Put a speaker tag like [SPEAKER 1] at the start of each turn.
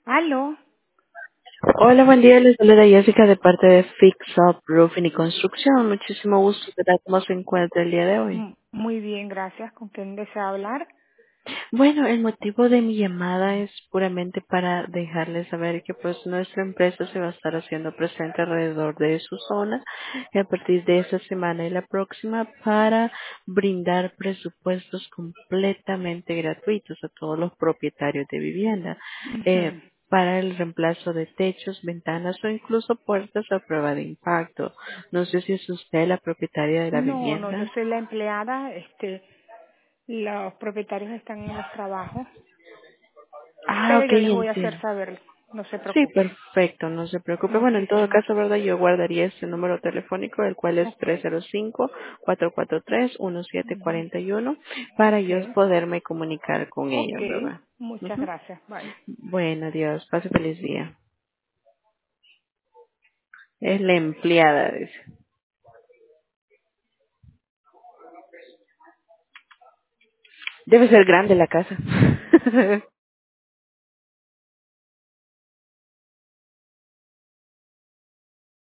[SPEAKER 1] Aló.
[SPEAKER 2] Hola, buen día. Les saluda Jessica de parte de Fix Up Roofing y Construcción. Muchísimo gusto. ¿Qué tal? ¿Cómo se encuentra el día de hoy?
[SPEAKER 1] Muy bien, gracias. ¿Con quién desea hablar?
[SPEAKER 2] Bueno, el motivo de mi llamada es puramente para dejarles saber que pues nuestra empresa se va a estar haciendo presente alrededor de su zona a partir de esta semana y la próxima para brindar presupuestos completamente gratuitos a todos los propietarios de vivienda.
[SPEAKER 1] Ujú.
[SPEAKER 2] Para el reemplazo de techos, ventanas o incluso puertas a prueba de impacto. No sé si es usted la propietaria de la
[SPEAKER 1] No, no, yo
[SPEAKER 2] vivienda.
[SPEAKER 1] soy la empleada. Los propietarios están en los trabajos,
[SPEAKER 2] Ah,
[SPEAKER 1] pero
[SPEAKER 2] ok,
[SPEAKER 1] yo les voy a hacer
[SPEAKER 2] entiendo.
[SPEAKER 1] saber. No se
[SPEAKER 2] Sí,
[SPEAKER 1] preocupe.
[SPEAKER 2] perfecto, no se preocupe. Bueno, en todo
[SPEAKER 1] Muchísimas.
[SPEAKER 2] caso, ¿verdad? Yo guardaría este número telefónico, el cual es
[SPEAKER 1] Ok,
[SPEAKER 2] 305-443-1741, para
[SPEAKER 1] ok,
[SPEAKER 2] yo poderme comunicar con
[SPEAKER 1] ok.
[SPEAKER 2] ellos, ¿verdad?
[SPEAKER 1] Muchas
[SPEAKER 2] Ujú.
[SPEAKER 1] gracias. Bye.
[SPEAKER 2] Bueno, Dios, pase feliz día. Es la empleada, dice. Debe ser grande la casa.